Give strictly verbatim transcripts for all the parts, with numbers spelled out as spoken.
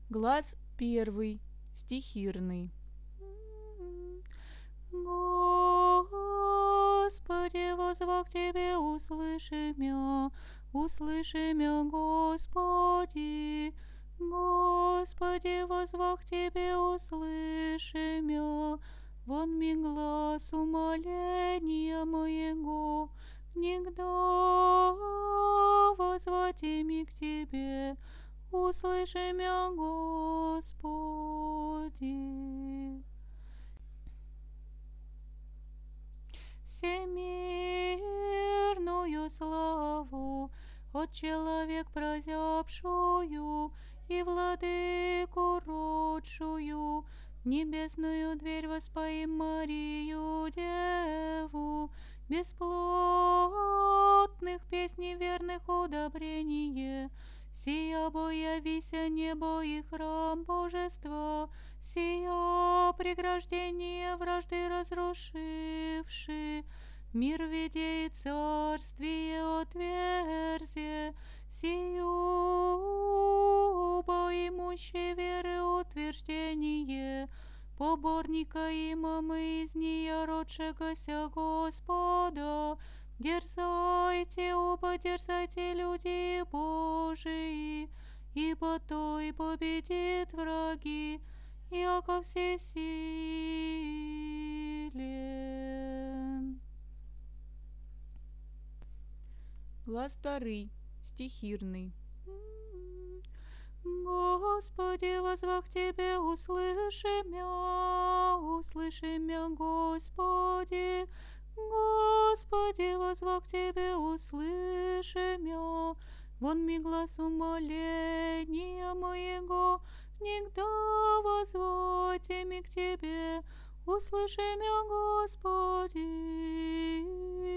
Глаз первый, стихирный. Господи, воззвав Тебе, услыши мя, услыши мя, Господи. Господи, воззвав Тебе, услыши мя, вон ми глаз умоления моего, нигда воззвать ми к Тебе, услыши мя, Господи. Всемирную славу от человек прозябшую и владыку родшую, небесную дверь воспоим Марию Деву, бесплотных песней верных удобрение, сия боявися небо и храм божества, сия преграждение вражды разрушивши, мир ведей царствие отверзе, сию боимущей веры утверждение, поборника има мы из нея родшегося Господа. Дерзайте, оба дерзайте, люди Божии, ибо той победит враги, яко всесилен. Глаз второй, стихирный. Господи, воззвав Тебе, услыши мя, услыши мя, Господи. Господи, воззвав Тебе, услыши мя, вон ми глаз умоления моего, нигда воззвать ми к Тебе, услыши мя, Господи.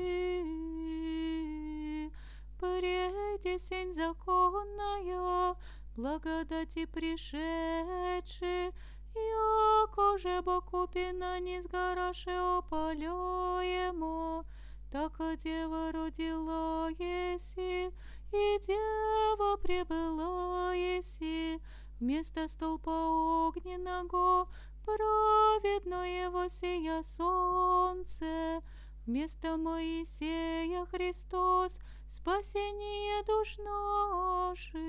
Приди, сень законная, благодати пришедши, яко же бокупина не сгораше опаляемо, так дева родила еси, и дева прибыла еси, вместо столпа огненного праведное восия солнце, вместо Моисея Христос, спасение душ наших.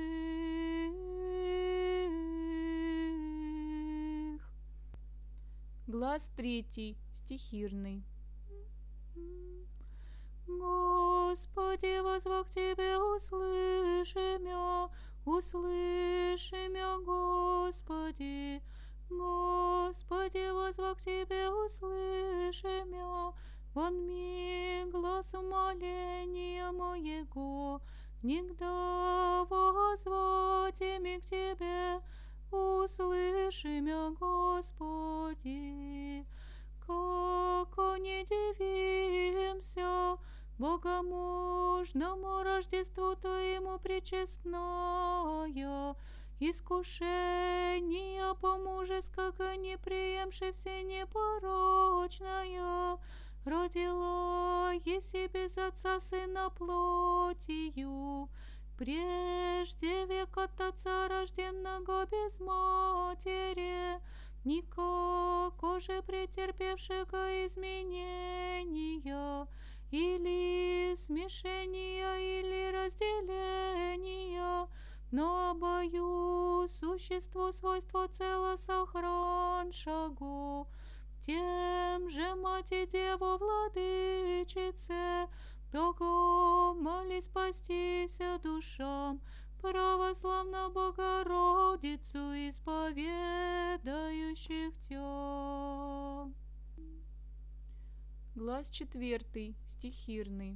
Глаз третий, стихирный. Господи, воззвав к Тебе, услыши мя, услыши мя, Господи. Господи, воззвав к Тебе, услыши мя, вон ми глаз умоления моего, нигда воззвать ми к Тебе, услыши мя, Господи. Како не дивимся богомужному Рождеству Твоему пречестная, искушения по-мужеского не приемши все непорочная, родила еси без отца сына плотью, прежде век от отца рожденного без матери, никако же претерпевшего изменения, или смешения, или разделения, но обою существу свойство целосохраншего, тем же Мать и Деву Владычице, того моли спастися душам, православно Богородицу исповедающих Тя. Глаз четвертый, стихирный.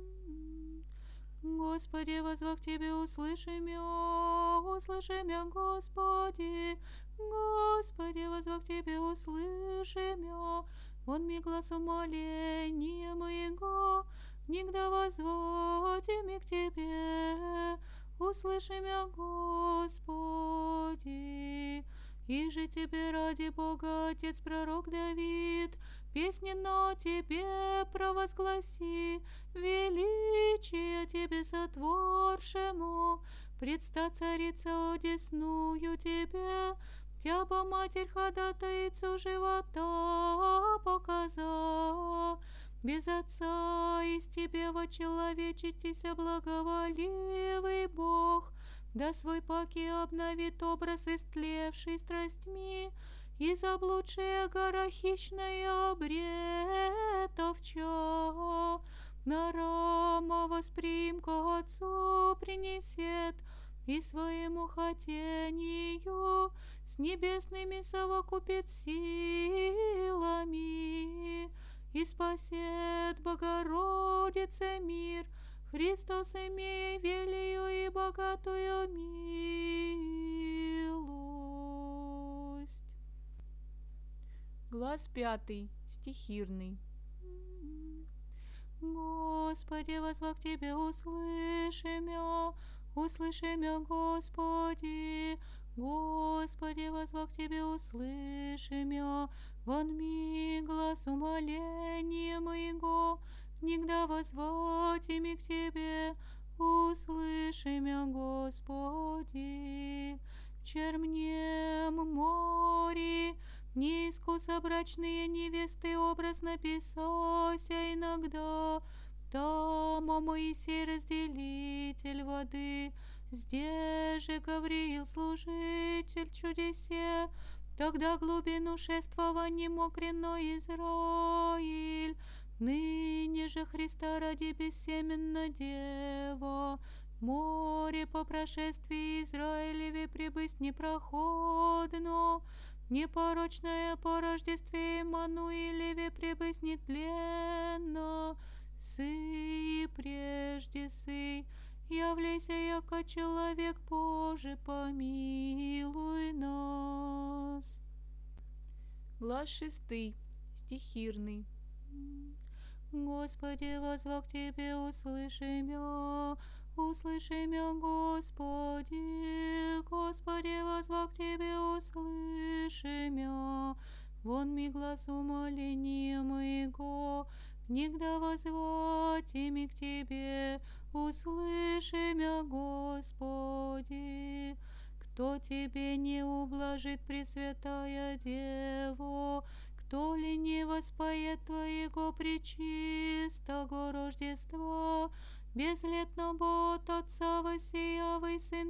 Господи, воззвав к Тебе, услыши мя, услыши мя, Господи. Господи, воззвав к Тебе, услыши мя, вон ми глаз умоления моего, нигда воззвать ми к Тебе, услыши мя, Господи. И же Тебе ради Бога Отец пророк Давид песни на Тебе провозгласи, величие Тебе сотворшему, Предста царица одесную тебе, Тяба матерь ходатайцу живота показа. Без отца из тебе вочеловечитеся благоволивый Бог, да свой паки обновит образ истлевший страстьми, и заблудшая гора хищная обретовча. На рама восприм ко Отцу принесет, и своему хотению с небесными совокупит силами, и спасет Богородице мир, Христос имей велию и богатую милость. Глаз пятый, стихирный. Господи, возва к Тебе услыши мя, услыши мя, Господи. Господи, возва к Тебе услыши мя, вон ми глаз умоления моего, нигда возвать ими к Тебе, услыши мя, Господи. В чермнем море неискусобрачные невесты образ написался иногда. Там, о Моисей, разделитель воды, здесь же Гавриил, служитель чудесе. Тогда глубину шествования мокрено Израиль, ныне же Христа ради бессеменно дева. Море по прошествии Израилеве прибыть непроходно, непорочное по Рождестве Иммануилеве прибыть нетленно. Сы прежде сы, являйся, яко человек Божий, помилуй нас. Глаз шестый, стихирный. Господи, возва к Тебе, услыши мя, услыши мя, Господи. Господи, возва к Тебе, услыши мя, вон ми глаз умоления моего, нигда возвать ими к Тебе, услыши мя, Господи. Кто Тебе не ублажит, Пресвятая Дева? Кто ли не воспоет Твоего пречистого Рождества? Безлетного от Отца воссиявый Сын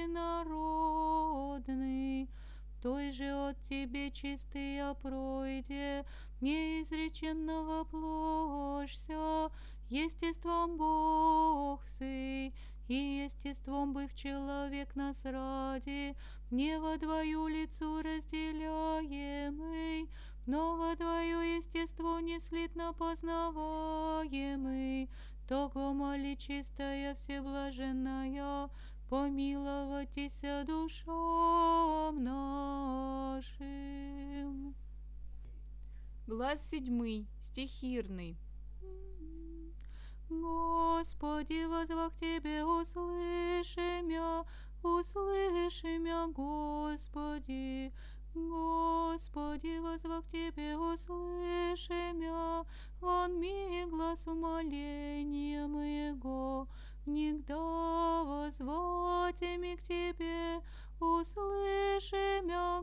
единородный, той же от Тебе чистый пройде, неизреченного пложься, естеством Бог сый, и естеством быв человек нас ради, не во двою лицу разделяемый, но во двою естеству неслитно познаваемый. Того моли чистая всеблаженная, помиловатися душам нашим. Глаз седьмый, стихирный. Господи, возва к Тебе, услыши мя, услыши мя, Господи. Господи, возва к Тебе, услыши мя, вон ми глаз умоления моего, нигда возвать ими к Тебе, услыши мя,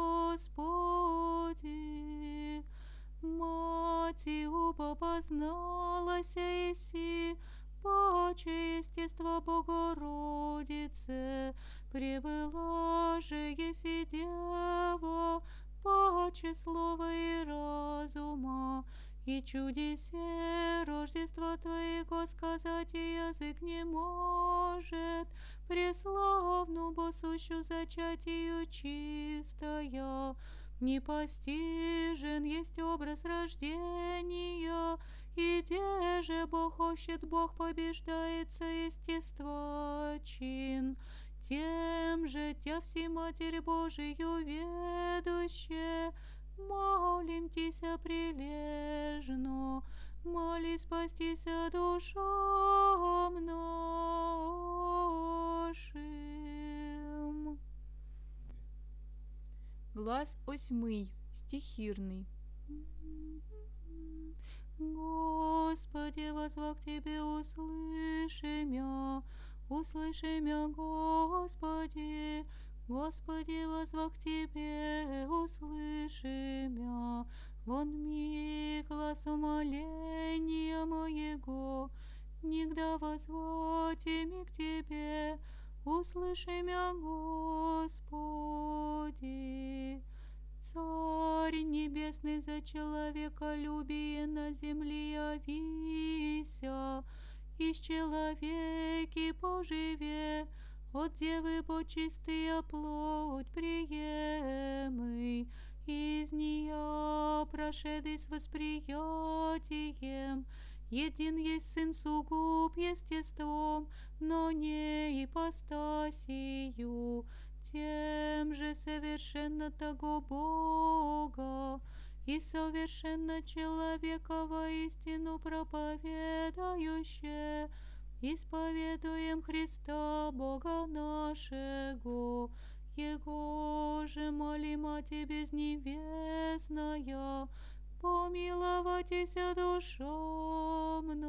Господи. Мати уба позналася еси, паче естества Богородице, прибыла же еси Дева, паче слова и разума, и чудесе Рождества Твоего сказать и язык не может, преславну босущу зачатию чистая. Непостижен есть образ рождения, и где же Бог хочет, Бог побеждается естества чин. Тем же Тя все Матерь Божию ведуще, молим Тися прилежно, моли спастися душам нашим. Глаз осьмый, стихирный. Господи, возва к Тебе, услыши мя, услыши мя, Господи, Господи, воззвах к Тебе, услыши мя. Вон ми глаз умоления моего, нигда возвати ми к Тебе, услыши мя, Господи. Царь небесный, за человеколюбие на земле явися, из человеки поживе, от девы почистая плоть приемый, из нее прошедый с восприятием, един есть сын сугуб естеством, но не ипостасию, тем же совершенно того Бога и совершенно человека воистину проповедающее, исповедуем Христа Бога нашего, Его же молим о Тебе, безнебесная, помиловатися душам